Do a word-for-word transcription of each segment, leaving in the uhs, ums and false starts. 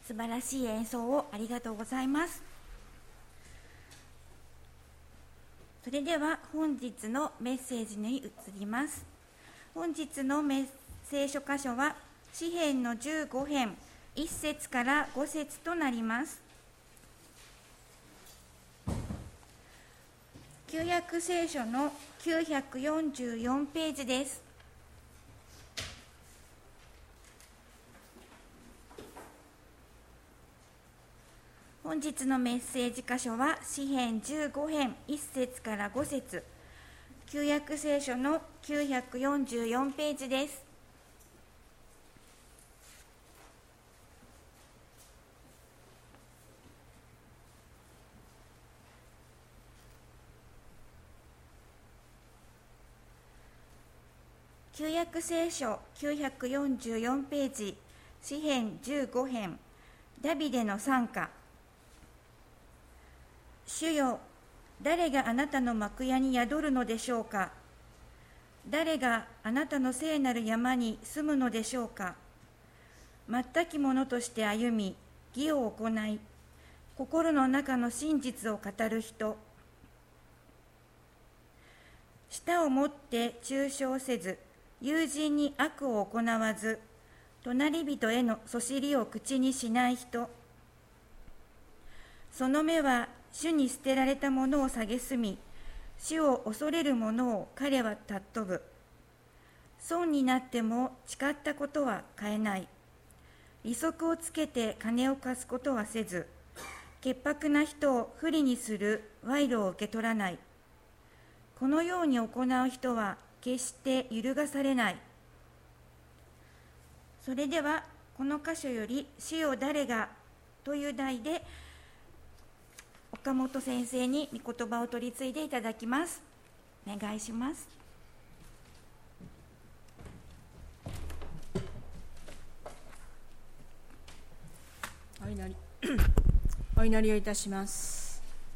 素晴らしい演奏をありがとうございます。それでは本日のメッセージに移ります。本日のメッ聖書箇所は詩編のじゅうご編いっ節からご節となります。旧約聖書のきゅうひゃくよんじゅうよんページです。本日のメッセージ箇所は詩編じゅうご編いっ節からご節、旧約聖書のきゅうひゃくよんじゅうよんページです。旧約聖書きゅうひゃくよんじゅうよんページ、詩編じゅうご編、ダビデの賛歌。主よ、誰があなたの幕屋に宿るのでしょうか。誰があなたの聖なる山に住むのでしょうか。全き者として歩み、義を行い、心の中の真実を語る人。舌をもって中傷せず、友人に悪を行わず、隣人へのそしりを口にしない人。その目は主に捨てられたものを蔑み、主を恐れる者を彼は尊ぶ。損になっても誓ったことは変えない。利息をつけて金を貸すことはせず、潔白な人を不利にする賄賂を受け取らない。このように行う人は決して揺るがされない。それではこの箇所より主よ誰がという題で岡本先生に御言葉を取り次いでいただきます。お願いします。 お祈りお祈りをいたします。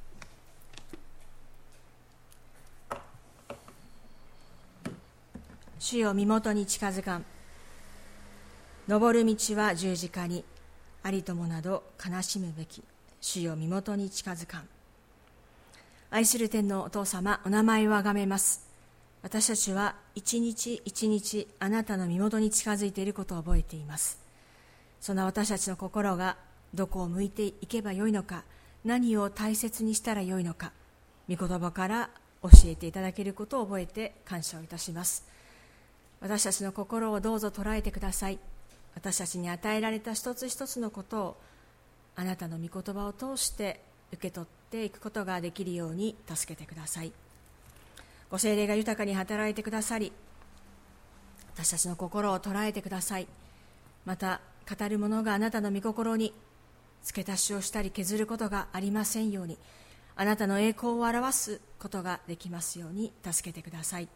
主よ、身元に近づかん。登る道は十字架に、ありともなど悲しむべき。主よ、身元に近づかん。愛する天のお父様、お名前をあがめます。私たちは一日一日あなたの身元に近づいていることを覚えています。そんな私たちの心がどこを向いていけばよいのか、何を大切にしたらよいのか、御言葉から教えていただけることを覚えて感謝をいたします。私たちの心をどうぞ捉えてください。私たちに与えられた一つ一つのことをあなたの御言葉を通して受け取っていくことができるように助けてください。ご聖霊が豊かに働いてくださり、私たちの心を捉えてください。また語る者があなたの御心に付け足しをしたり削ることがありませんように、あなたの栄光を表すことができますように助けてください。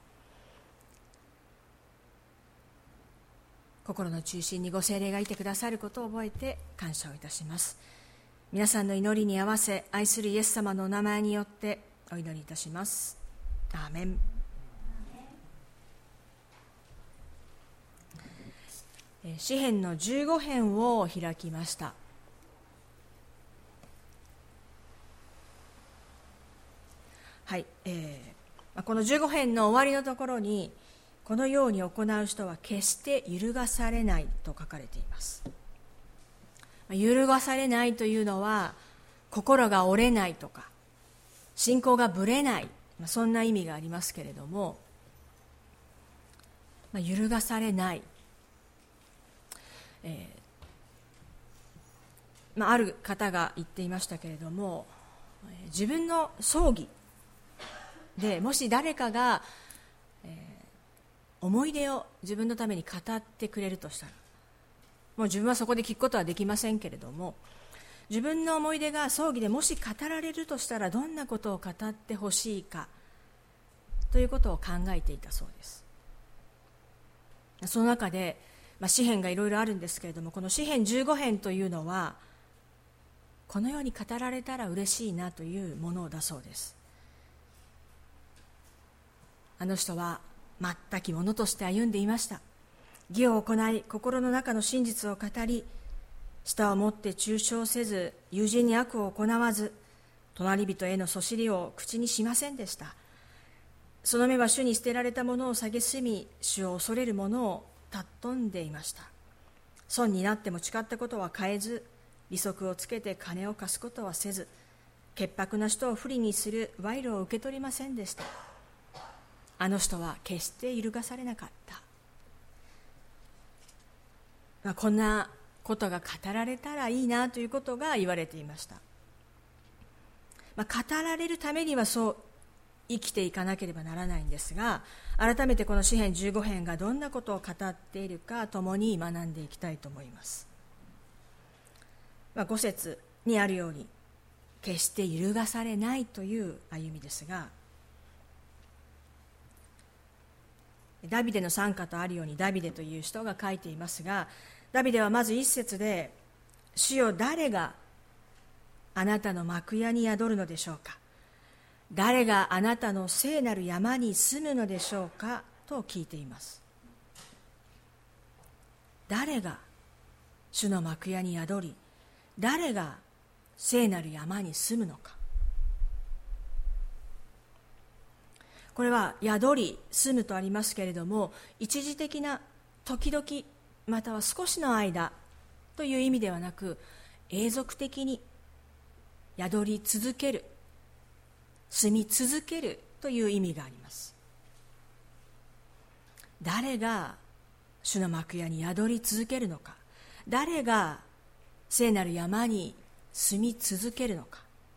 心の中心にご聖霊がいてくださることを覚えて感謝をいたします。皆さんの祈りに合わせ、愛するイエス様のお名前によってお祈りいたします。アーメン。詩編のじゅうご編を開きました。はい、えー、このじゅうご編の終わりのところに、このように行う人は決して揺るがされないと書かれています。揺るがされないというのは、心が折れないとか信仰がぶれない、そんな意味がありますけれども、揺るがされない、えーまあ、ある方が言っていましたけれども、自分の葬儀でもし誰かが、えー思い出を自分のために語ってくれるとしたら、もう自分はそこで聞くことはできませんけれども、自分の思い出が葬儀でもし語られるとしたら、どんなことを語ってほしいかということを考えていたそうです。その中で、まあ、詩編がいろいろあるんですけれども、この詩編じゅうご編というのはこのように語られたら嬉しいなというものだそうです。あの人は全き者として歩んでいました。義を行い、心の中の真実を語り、 舌を持って中傷せず、友人に悪を行わず、隣人へのそしりを口にしませんでした。その目は主に捨てられたものを蔑み、主を恐れるものを尊んでいました。損になっても誓ったことは変えず、利息をつけて金を貸すことはせず、潔白な人を不利にする賄賂を受け取りませんでした。あの人は決して揺るがされなかった。まあ、こんなことが語られたらいいなということが言われていました。まあ、語られるためにはそう生きていかなければならないんですが、改めてこの詩編じゅうご編がどんなことを語っているか共に学んでいきたいと思います。まあ、ご節にあるように、決して揺るがされないという歩みですが、ダビデの賛歌とあるようにダビデという人が書いていますが、ダビデはまず一節で、主よ誰があなたの幕屋に宿るのでしょうか、誰があなたの聖なる山に住むのでしょうかと聞いています。誰が主の幕屋に宿り、誰が聖なる山に住むのか。これは宿り住むとありますけれども、一時的な時々または少しの間という意味ではなく、永続的に宿り続ける、住み続けるという意味があります。誰が主の幕屋に宿り続けるのか、誰が聖なる山に住み続けるのか。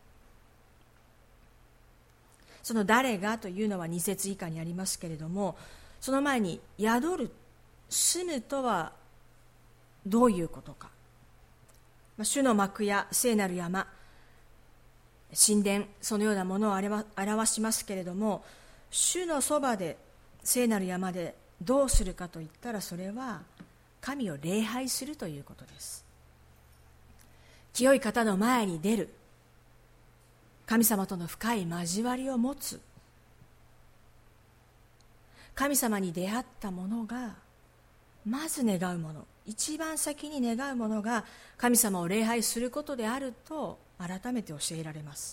その誰がというのはに節以下にありますけれども、その前に宿る、住むとはどういうことか。主の幕屋、聖なる山、神殿、そのようなものを表しますけれども、主のそばで、聖なる山でどうするかといったら、それは神を礼拝するということです。清い方の前に出る、神様との深い交わりを持つ、神様に出会ったものがまず願うもの、一番先に願うものが神様を礼拝することであると改めて教えられます。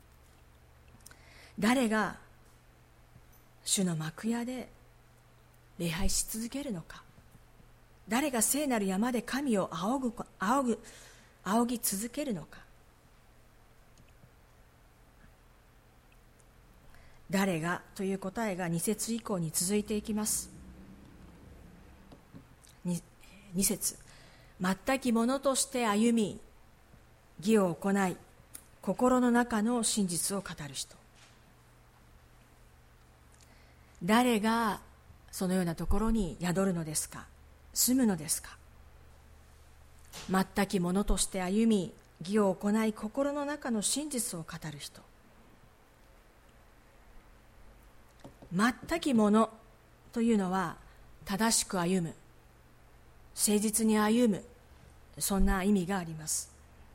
誰が主の幕屋で礼拝し続けるのか、誰が聖なる山で神を仰ぐ、仰ぐ、仰ぎ続けるのか、誰がという答えがに節以降に続いていきます。 2, 2節全き者として歩み、義を行い、心の中の真実を語る人。誰がそのようなところに宿るのですか、住むのですか。全き者として歩み、義を行い、心の中の真実を語る人。全き者というのは正しく歩む、誠実に歩む、そんな意味があります。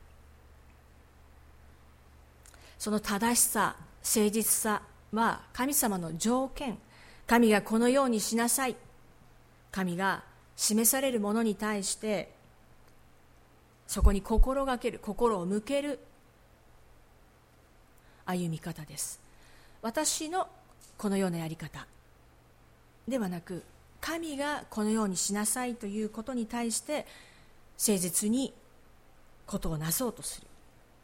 その正しさ、誠実さは神様の条件、神がこのようにしなさい、神が示されるものに対してそこに心がける、心を向ける歩み方です。私のこのようなやり方ではなく、神がこのようにしなさいということに対して誠実にことをなそうとする。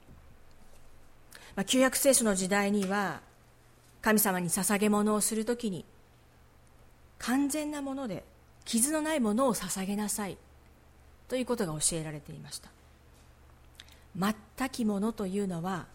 まあ、旧約聖書の時代には神様に捧げ物をするときに完全なもので傷のないものを捧げなさいということが教えられていました。全きものというのは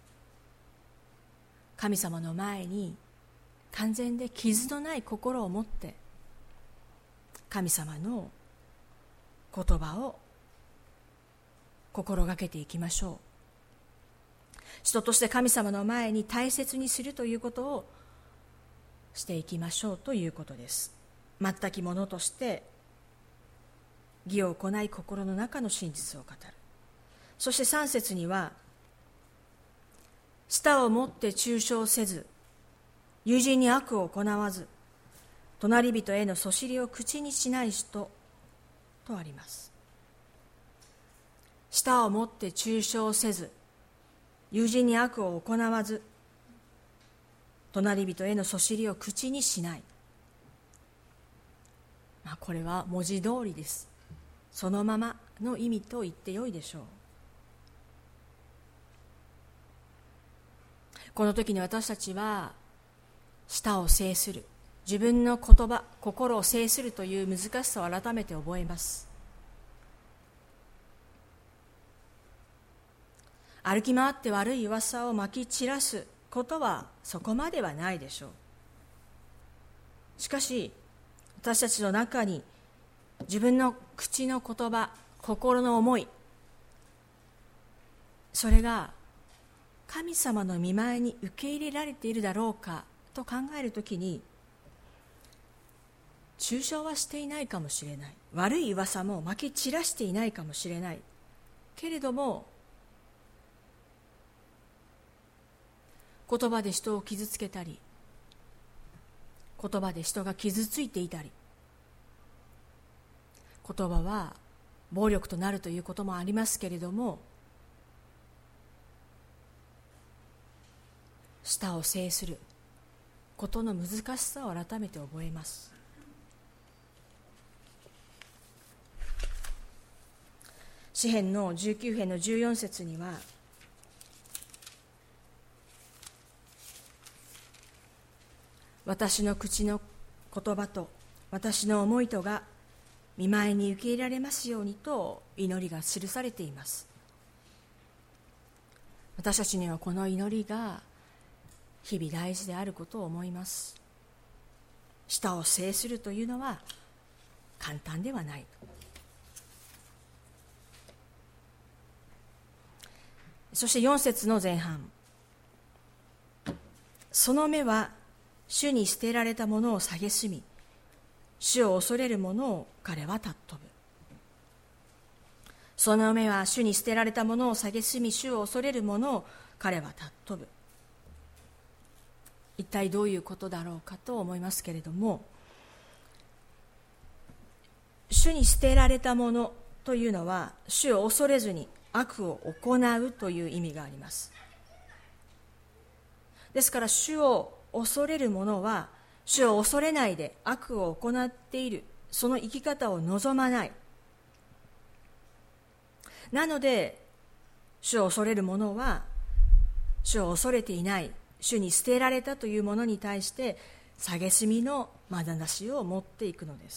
神様の前に完全で傷のない心を持って神様の言葉を心がけていきましょう。人として神様の前に大切にするということをしていきましょうということです。全きものとして義を行い、心の中の真実を語る。そしてさん節には、舌を持って中傷せず、友人に悪を行わず、隣人へのそしりを口にしない人とあります。 舌を持って中傷せず、友人に悪を行わず、隣人へのそしりを口にしない。まあ、これは文字通りです。そのままの意味と言ってよいでしょう。この時に私たちは舌を制する、自分の言葉、心を制するという難しさを改めて覚えます。歩き回って悪い噂をまき散らすことはそこまではないでしょう。しかし私たちの中に自分の口の言葉、心の思い、それが神様の御前に受け入れられているだろうかと考えるときに、中傷はしていないかもしれない、悪い噂もまき散らしていないかもしれないけれども、言葉で人を傷つけたり、言葉で人が傷ついていたり、言葉は暴力となるということもありますけれども、舌を制することの難しさを改めて覚えます。詩編のじゅうきゅう編のじゅうよん節には、私の口の言葉と私の思いとが御前に受け入れられますようにと祈りが記されています。私たちにはこの祈りが日々大事であることを思います。舌を制するというのは簡単ではない。そしてよん節の前半、その目は主に捨てられたものを蔑み、主を恐れる者を彼は尊ぶ。その目は主に捨てられたものを蔑み、主を恐れる者を彼は尊ぶ。一体どういうことだろうかと思いますけれども、主に捨てられたものというのは、主を恐れずに悪を行うという意味があります。ですから主を恐れる者は、主を恐れないで悪を行っている、その生き方を望まない。なので主を恐れる者は、主を恐れていない、主に捨てられたというものに対して蔑みの眼差しを持っていくのです。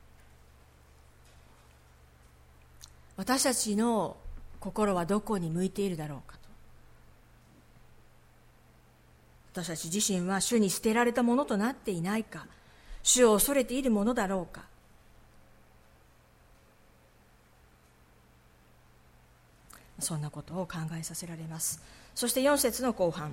私たちの心はどこに向いているだろうかと。私たち自身は主に捨てられたものとなっていないか、主を恐れているものだろうか。そんなことを考えさせられます。そしてよん節の後半、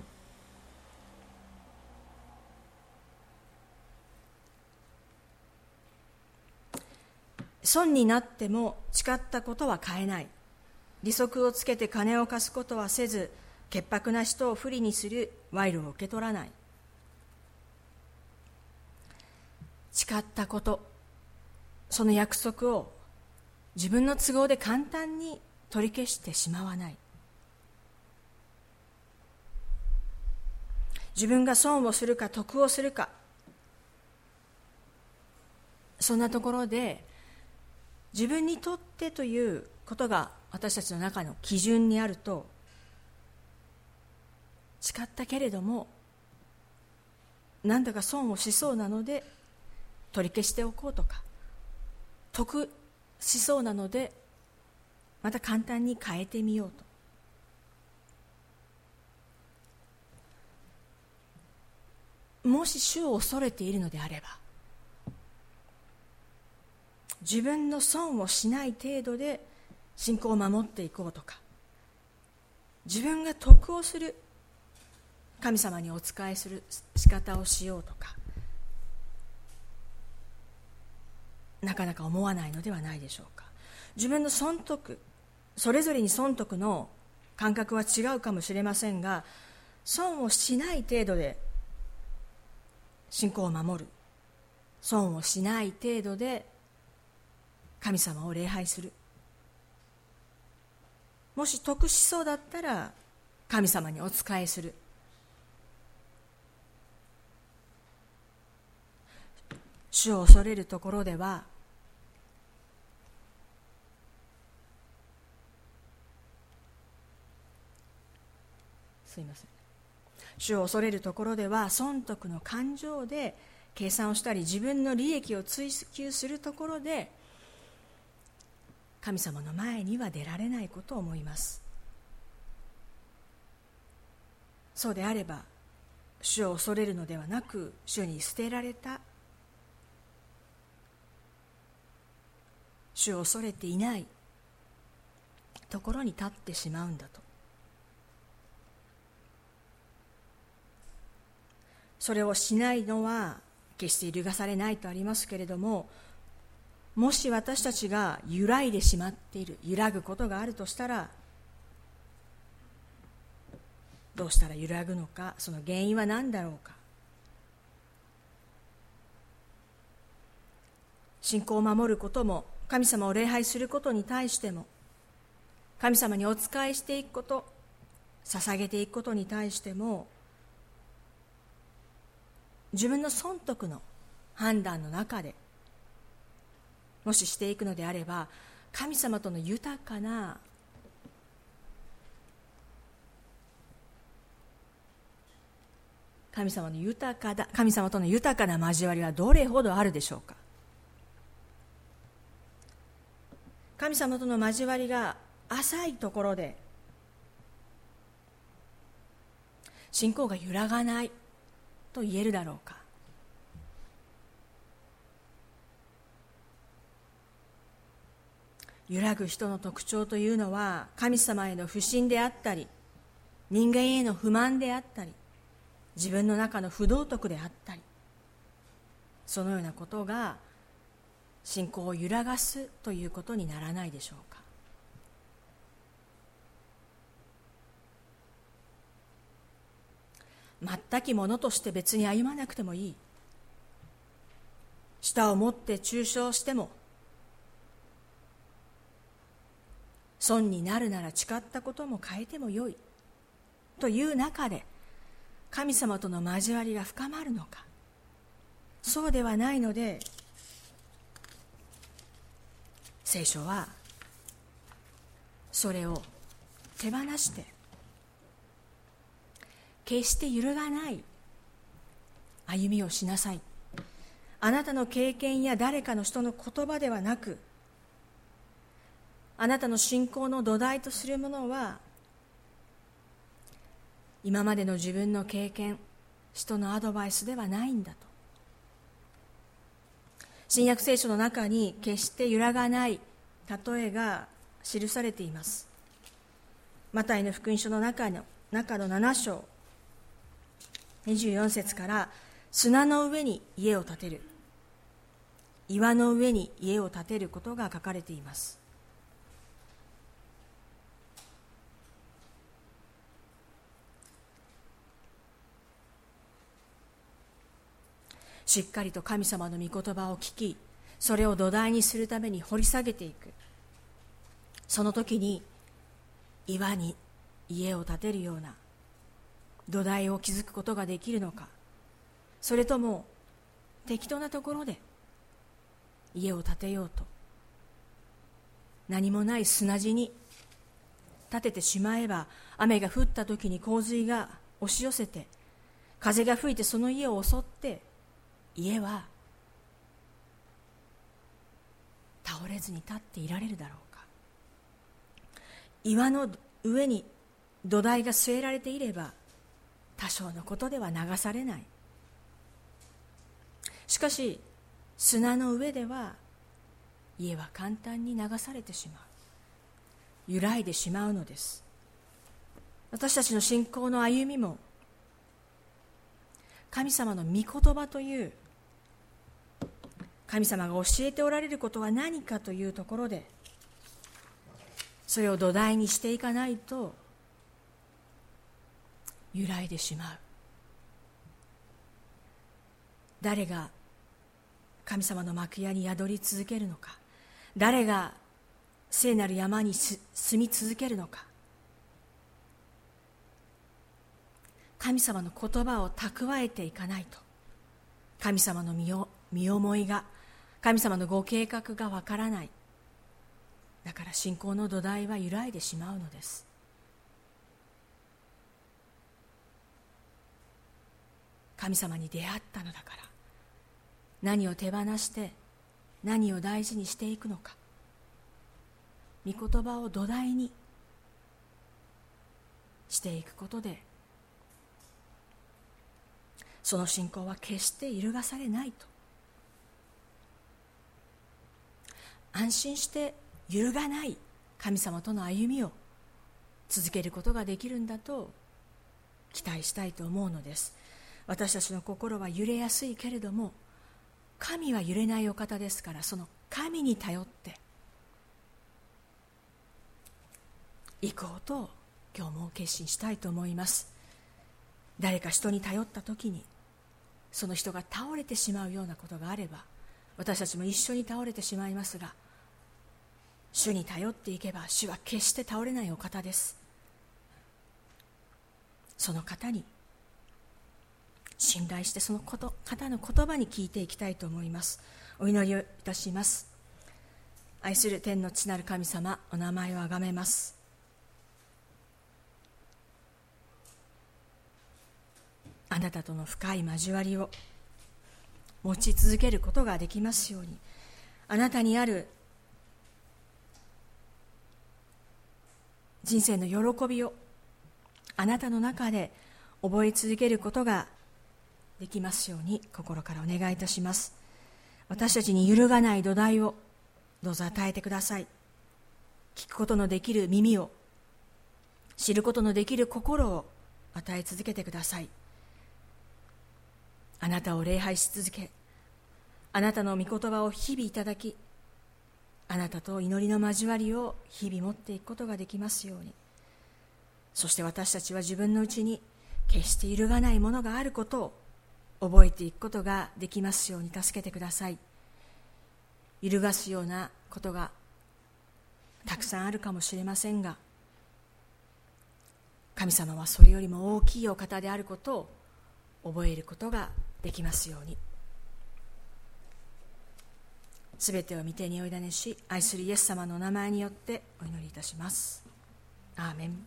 損になっても誓ったことは変えない、利息をつけて金を貸すことはせず、潔白な人を不利にする賄賂を受け取らない。誓ったこと、その約束を自分の都合で簡単に取り消してしまわない。自分が損をするか得をするか、そんなところで自分にとってということが私たちの中の基準にあると、誓ったけれどもなんだか損をしそうなので取り消しておこうとか、得しそうなのでまた簡単に変えてみようと。もし主を恐れているのであれば、自分の損をしない程度で信仰を守っていこうとか、自分が得をする、神様にお仕えする仕方をしようとか、なかなか思わないのではないでしょうか。自分の損得、それぞれに損得の感覚は違うかもしれませんが、損をしない程度で信仰を守る、損をしない程度で神様を礼拝する、 もし得しそうだったら神様にお仕えする。主を恐れるところではすいません主を恐れるところでは損得の感情で計算をしたり自分の利益を追求するところで神様の前には出られないことを思います。そうであれば主を恐れるのではなく主に捨てられた主を恐れていないところに立ってしまうんだと。それをしないのは決して揺るがされないとありますけれども、もし私たちが揺らいでしまっている、揺らぐことがあるとしたら、どうしたら揺らぐのか、その原因は何だろうか。信仰を守ることも、神様を礼拝することに対しても、神様にお仕えしていくこと、捧げていくことに対しても、自分の損得の判断の中でもししていくのであれば、神様との豊かな神様の豊かだ神様との豊かな交わりはどれほどあるでしょうか。神様との交わりが浅いところで信仰が揺らがないと言えるだろうか。揺らぐ人の特徴というのは、神様への不信であったり、人間への不満であったり、自分の中の不道徳であったり、そのようなことが信仰を揺らがすということにならないでしょうか。全きものとして別に歩まなくてもいい。舌を持って中傷しても、損になるなら誓ったことも変えてもよいという中で神様との交わりが深まるのか、そうではないので、聖書はそれを手放して決して揺るがない歩みをしなさい。あなたの経験や誰かの人の言葉ではなく、あなたの信仰の土台とするものは今までの自分の経験、人のアドバイスではないんだと。新約聖書の中に決して揺らがない例えが記されています。マタイの福音書の中の中のなな章にじゅうよん節から、砂の上に家を建てる、岩の上に家を建てることが書かれています。しっかりと神様の御言葉を聞き、それを土台にするために掘り下げていく。その時に岩に家を建てるような土台を築くことができるのか、それとも適当なところで家を建てようと何もない砂地に建ててしまえば、雨が降った時に洪水が押し寄せて、風が吹いてその家を襲って、家は倒れずに立っていられるだろうか。岩の上に土台が据えられていれば多少のことでは流されない。しかし砂の上では家は簡単に流されてしまう、揺らいでしまうのです。私たちの信仰の歩みも、神様の御言葉という神様が教えておられることは何かというところで、それを土台にしていかないと揺らいでしまう。誰が神様の幕屋に宿り続けるのか、誰が聖なる山に住み続けるのか、神様の言葉を蓄えていかないと、神様の身を身思いが、神様のご計画がわからない。だから信仰の土台は揺らいでしまうのです。神様に出会ったのだから、何を手放して何を大事にしていくのか、御言葉を土台にしていくことで、その信仰は決して揺るがされないと、安心して揺るがない神様との歩みを続けることができるんだと期待したいと思うのです。私たちの心は揺れやすいけれども、神は揺れないお方ですから、その神に頼って行こうと今日も決心したいと思います。誰か人に頼った時にその人が倒れてしまうようなことがあれば、私たちも一緒に倒れてしまいますが、主に頼っていけば主は決して倒れないお方です。その方に信頼して、そのこと方の言葉に聞いていきたいと思います。お祈りをいたします。愛する天の父なる神様、お名前をあがめます。あなたとの深い交わりを持ち続けることができますように、あなたにある人生の喜びをあなたの中で覚え続けることができますように心からお願いいたします。私たちに揺るがない土台をどうぞ与えてください。聞くことのできる耳を、知ることのできる心を与え続けてください。あなたを礼拝し続け、あなたの御言葉を日々いただき、あなたと祈りの交わりを日々持っていくことができますように。そして私たちは自分のうちに決して揺るがないものがあることを覚えていくことができますように助けてください。揺るがすようなことがたくさんあるかもしれませんが、神様はそれよりも大きいお方であることを覚えることができますように。すべてを御手にお委ねし、愛するイエス様のお名前によってお祈りいたします。アーメン。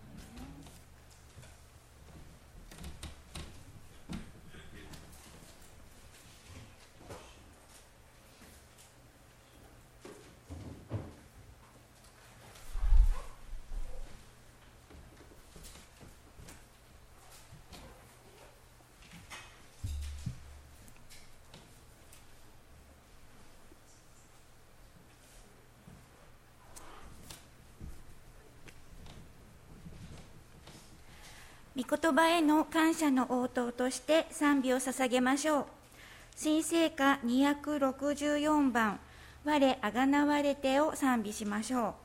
御言葉への感謝の応答として賛美を捧げましょう。新聖歌にひゃくろくじゅうよんばん、我あがなわれてを賛美しましょう。